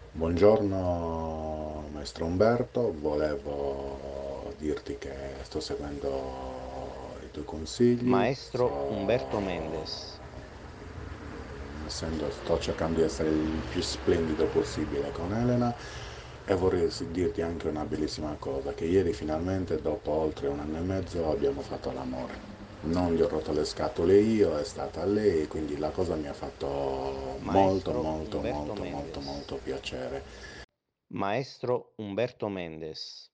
Buongiorno maestro Umberto, volevo dirti che sto seguendo i tuoi consigli, Maestro Umberto Mendes. sto cercando di essere il più splendido possibile con Elena e vorrei dirti anche una bellissima cosa, che ieri finalmente dopo oltre un anno e mezzo abbiamo fatto l'amore. Non gli ho rotto le scatole io, è stata lei, quindi la cosa mi ha fatto molto Maestro molto Umberto molto molto Mendes. molto piacere. Maestro Umberto Mendes.